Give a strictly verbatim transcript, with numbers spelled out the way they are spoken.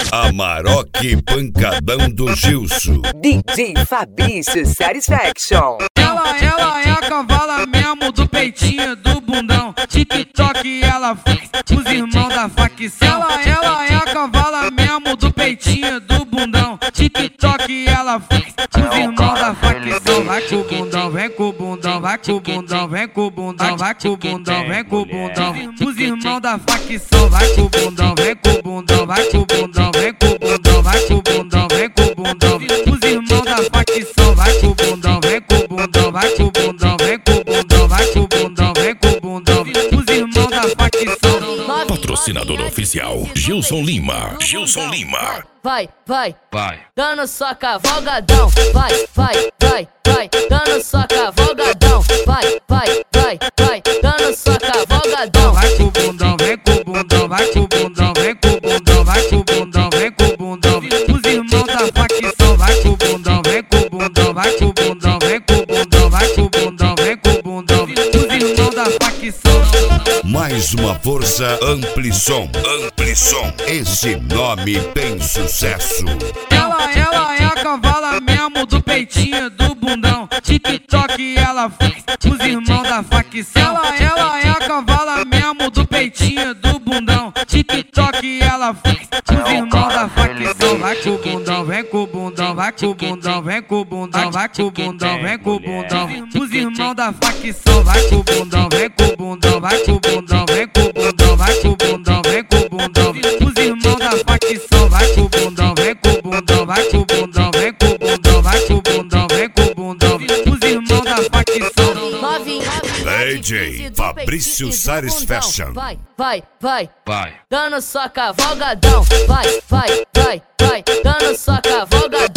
Amarok Pancadão do Gilson. D J Fabrício Satisfaction. Ela, ela é a cavala mesmo do peitinho, do bundão. TikTok ela faz, os irmãos da facção. Ela, ela é a cavala mesmo do peitinho, do bundão. TikTok ela faz, os irmãos da facção. Vai com o bundão, vem com o bundão, vai com o bundão, vem com o bundão, vai com o bundão, vem com o bundão. Os irmãos da facção, vai com o bundão, vem com o bundão, vai com o bundão, vem com o bundão, vai com o bundão, vem com o bundão. Os irmãos da facção, vai com o bundão, vem com o bundão, vai com o bundão, vem com o bundão, vai com o bundão, vem com o bundão. Os irmãos da facção. Patrocinador oficial Gilson Lima. Gilson Lima. Vai, vai, vai, dando só cavalgadão. Vai, vai, vai, vai, dando só cavalgadão. Vai, vai, vai, vai, dando só cavalgadão. Vai com o bundão, vem com o bundão, vai com o bundão, vem com o bundão, vai com o bundão, vem com o bundão. Os irmãos da facção, vai com o bundão, vem com o bundão, vai com o bundão, vem com o bundão, vai com o bundão, vem com o bundão. Os irmãos da facção. Mais uma força Amplissom. Amplissom. Esse nome tem sucesso. Ela, ela é a cavala mesmo do peitinho, do bundão. TikTok ela faz, os irmãos da facção. Ela, ela é a cavala mesmo do peitinho, do bundão. TikTok ela faz, os irmãos da facção. Vai com o bundão, vem com o bundão, vai com o bundão, vem com o bundão, vai com o bundão, vem com o bundão. Os irmãos da facção, vai com o bundão, vem com o bundão, vai com o bundão, vem com o bundão, vai com o bundão, vem com o bundão. Os irmãos da facção, vai com o bundão, vem com o bundão, vai com o bundão, vem com o bundão, vai com o bundão, vem com o bundão. Os irmãos da facção. D J Fabrício Satisfaction. Vai, vai, vai, vai, dando só cavalgadão. Vai, vai, vai, vai, dando só cavalgadão.